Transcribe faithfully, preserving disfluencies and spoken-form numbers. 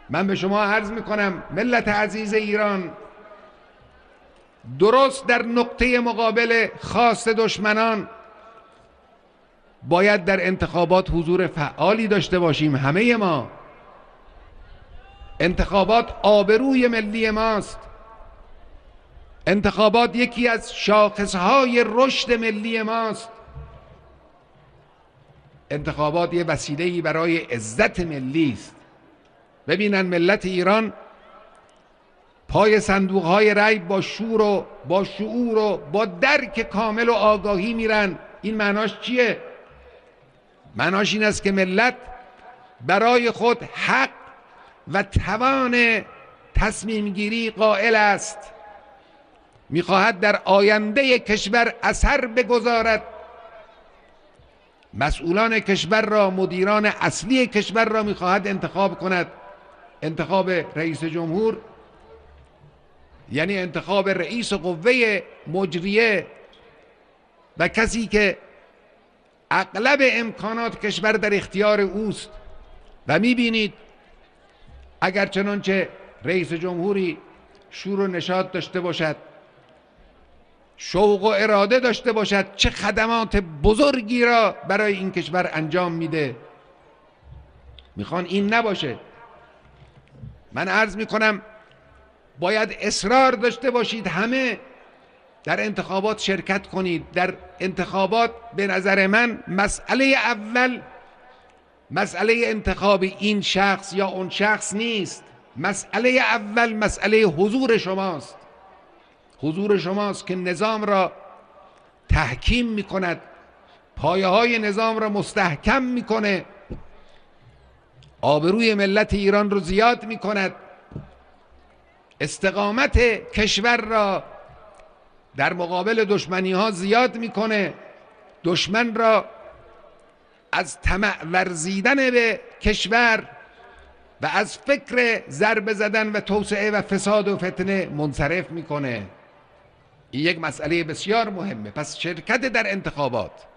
من به شما عرض میکنم ملت عزیز ایران، درست در نقطه مقابل خواست دشمنان باید در انتخابات حضور فعالی داشته باشیم. همه ما انتخابات آبروی ملی ماست. انتخابات یکی از شاخصهای رشد ملی ماست. انتخابات یه وسیله‌ای برای عزت ملی است. ببینن ملت ایران پای صندوق‌های رای با شور و با شعور و با درک کامل و آگاهی میرن. این معناش چیه؟ معناش این است که ملت برای خود حق و توان تصمیم گیری قائل است. میخواهد در آینده کشور اثر بگذارد. مسئولان کشور را، مدیران اصلی کشور را میخواهد انتخاب کند. انتخاب رئیس جمهور یعنی انتخاب رئیس قوه مجریه و کسی که اغلب امکانات کشور در اختیار اوست. و میبینید اگر چنانچه رئیس جمهوری شور و نشاط داشته باشد، شوق و اراده داشته باشد، چه خدمات بزرگی را برای این کشور انجام میده. میخوان این نباشه. من عرض میکنم باید اصرار داشته باشید همه در انتخابات شرکت کنید. در انتخابات به نظر من مسئله اول مسئله انتخاب این شخص یا اون شخص نیست. مسئله اول مسئله حضور شماست. حضور شماست که نظام را تحکیم میکند، پایه های نظام را مستحکم میکنه، آبروی ملت ایران رو زیاد میکند، استقامت کشور را در مقابل دشمنی ها زیاد میکنه، دشمن را از طمع ورزیدن به کشور و از فکر ضربه زدن و توسعه و فساد و فتنه منصرف میکنه. این یک مسئله بسیار مهمه. پس شرکت در انتخابات